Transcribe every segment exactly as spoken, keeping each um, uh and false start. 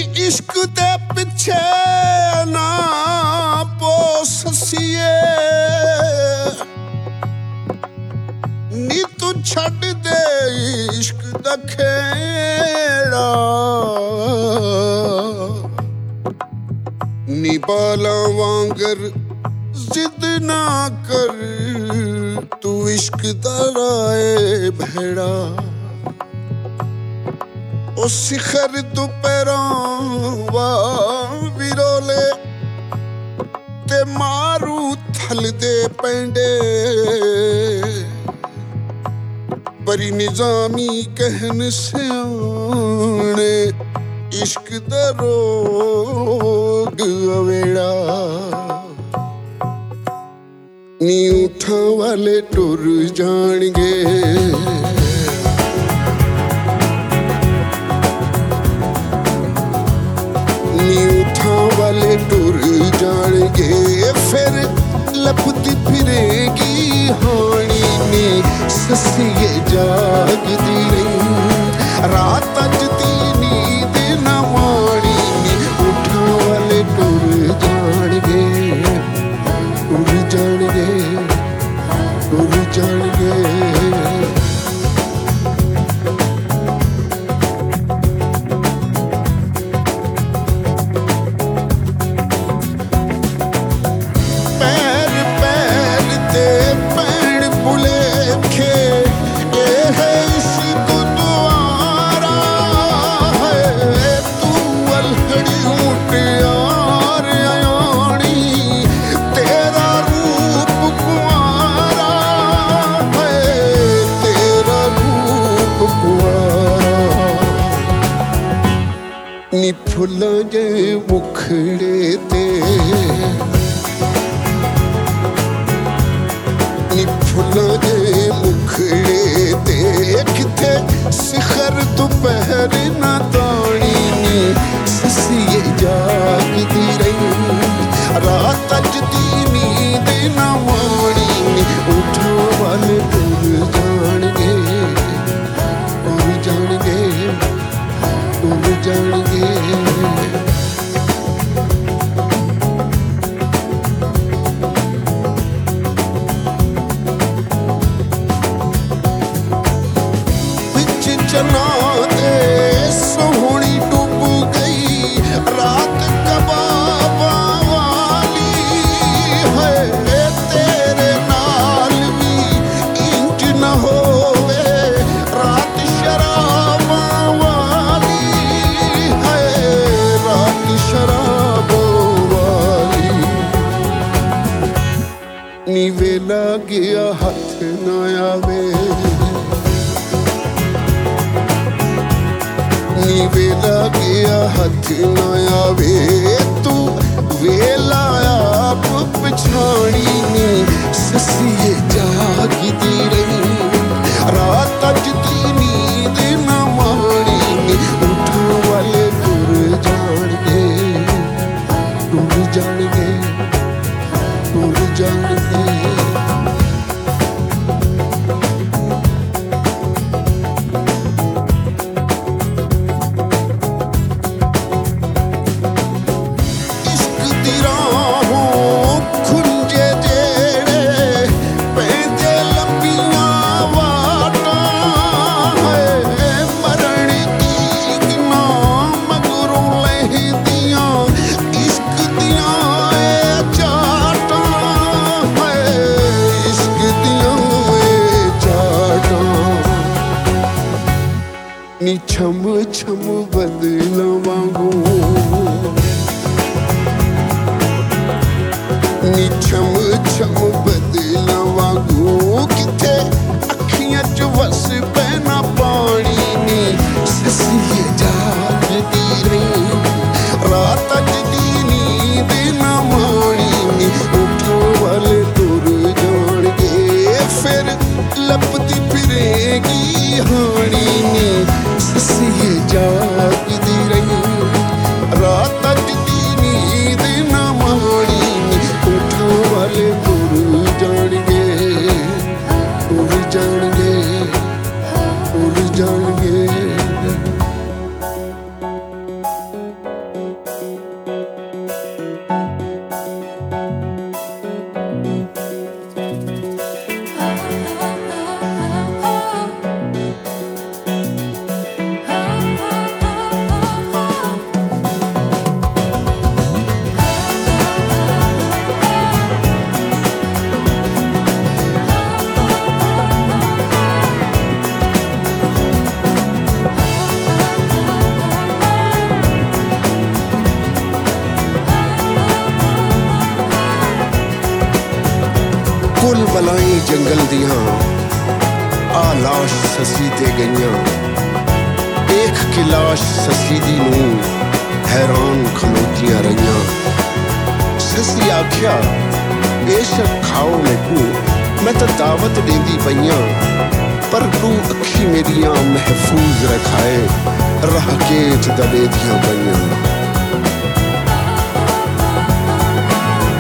इश्क दे पिछे ना पोसिए नी तू छड़ दे इश्क दा खेड़ा नी बाला वांगर जिद ना कर तू इश्क दा राए भेड़ा ओ शिखर दोपहरों वा विरोले ते मारू थल दे पेंडे बरी निजामी कहन सियाने इश्क दा रोग अवेड़ा नी उठा वाले टुर जाणगे वाले टुर जाणगे फिर लपती फिरेगी हानी ने ससिए जागदी रही रात अजदी नींद न माणी ने उठा वाले टुर जाणगे टुर जाणगे टुर जाणगे नी फुल्लां जे मुखड़े ते नी फुल्लां जे मुखड़े ते किथे शिखर दोपहर ना ताणी नी ससिए जागदी रही रात अजदी नींद ना माणी नी उठा वाले टुर जाणगे टुर जाणगे टुर जाणगे बिच जना दे सोहनी डूब गई रात कबाबा वाली है तेरे नाल भी इंज न होवे रात शराबा वाली है रात शराबों वाली नी वेला गया हथ न आवे नी वेला गया हथ न आवे तू वेला आप पछाणी नी ससिए जागदी रही रात अजदी नींद न माणी नी उठा वाले टुर जाणगे टुर जाणगे टुर जाणगे नी छम छम बदला वांगू नी छम छम बदला वांगू किथे अखियां च वस पैना पानी नी ससिए जागदी रही रात अजदी नींद न माणी नी उठा वाले टुर जाणगे फिर लपती फिरेगी हानी नी ससिए जागदी रही रात अजदी नींद न माणी नी उठा वाले टुर जाणगे टुर जाणगे टुर जाणगे बुल बलाई जंगल दियां आ लाश ससी ते गईयां देख के लाश ससी दी नूं हैरान खलोतियां रहियां। ससी आख्या बेशक खाओ मैनू मैं तो दावत देंदी पईयां पर तू अखी मेरियां महफूज रखाए रह के दबे दियां पईयां।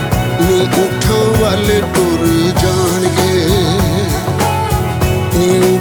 नी उठां वाले टुर जाणगे नी